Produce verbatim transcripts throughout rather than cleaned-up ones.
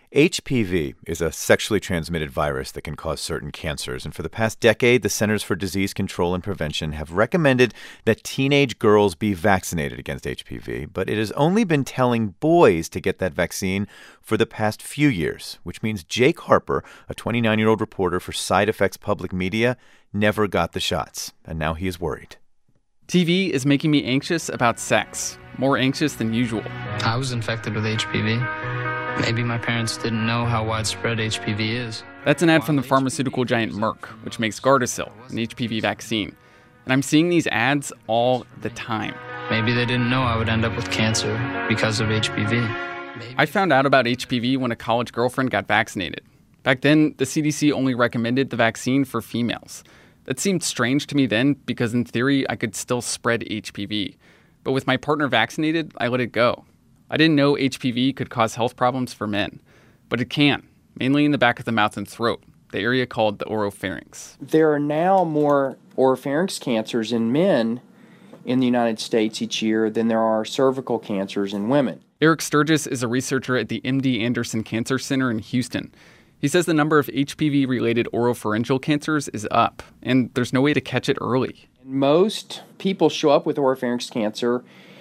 H P V is a sexually transmitted virus that can cause certain cancers. And for the past decade, the Centers for Disease Control and Prevention have recommended that teenage girls be vaccinated against H P V. But it has only been telling boys to get that vaccine for the past few years, which means Jake Harper, a twenty-nine-year-old reporter for Side Effects Public Media, never got the shots. And now he is worried. T V is making me anxious about sex, more anxious than usual. I was infected with H P V. Maybe my parents didn't know how widespread H P V is. That's an ad from the pharmaceutical giant Merck, which makes Gardasil, an H P V vaccine. And I'm seeing these ads all the time. Maybe they didn't know I would end up with cancer because of H P V. Maybe. I found out about H P V when a college girlfriend got vaccinated. Back then, the C D C only recommended the vaccine for females. That seemed strange to me then because in theory, I could still spread H P V. But with my partner vaccinated, I let it go. I didn't know H P V could cause health problems for men, but it can, mainly in the back of the mouth and throat, the area called the oropharynx. There are now more oropharynx cancers in men in the United States each year than there are cervical cancers in women. Eric Sturgis is a researcher at the M D Anderson Cancer Center in Houston. He says the number of H P V-related oropharyngeal cancers is up, and there's no way to catch it early. Most people show up with oropharynx cancer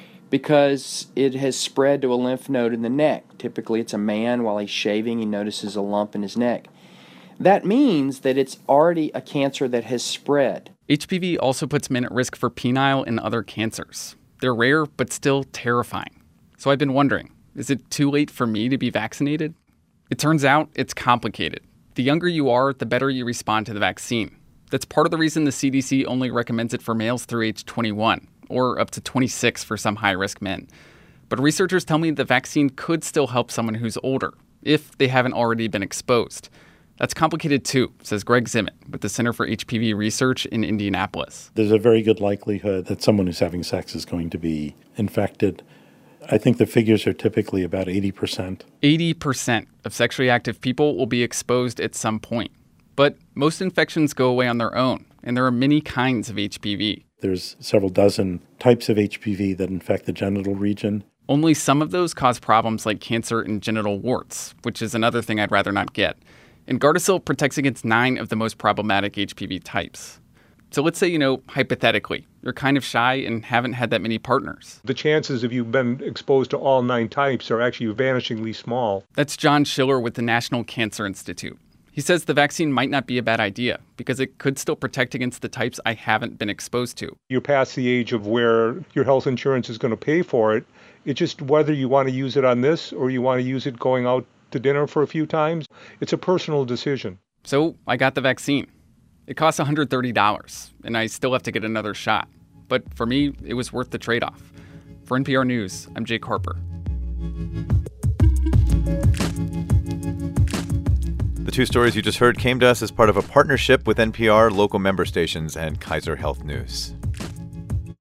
because it has spread to a lymph node in the neck. Typically, it's a man. While he's shaving, he notices a lump in his neck. That means that it's already a cancer that has spread. H P V also puts men at risk for penile and other cancers. They're rare, but still terrifying. So I've been wondering, is it too late for me to be vaccinated? It turns out it's complicated. The younger you are, the better you respond to the vaccine. That's part of the reason the C D C only recommends it for males through age twenty-one. Or up to twenty-six for some high-risk men. But researchers tell me the vaccine could still help someone who's older, if they haven't already been exposed. That's complicated too, says Greg Zimmett with the Center for H P V Research in Indianapolis. There's a very good likelihood that someone who's having sex is going to be infected. I think the figures are typically about eighty percent. eighty percent of sexually active people will be exposed at some point. But most infections go away on their own, and there are many kinds of H P V. There's several dozen types of H P V that infect the genital region. Only some of those cause problems like cancer and genital warts, which is another thing I'd rather not get. And Gardasil protects against nine of the most problematic H P V types. So let's say, you know, hypothetically, you're kind of shy and haven't had that many partners. The chances of you've been exposed to all nine types are actually vanishingly small. That's John Schiller with the National Cancer Institute. He says the vaccine might not be a bad idea because it could still protect against the types I haven't been exposed to. You're past the age of where your health insurance is going to pay for it. It's just whether you want to use it on this or you want to use it going out to dinner for a few times. It's a personal decision. So I got the vaccine. It costs one hundred thirty dollars, and I still have to get another shot. But for me, it was worth the trade-off. For N P R News, I'm Jake Harper. The two stories you just heard came to us as part of a partnership with N P R, local member stations, and Kaiser Health News.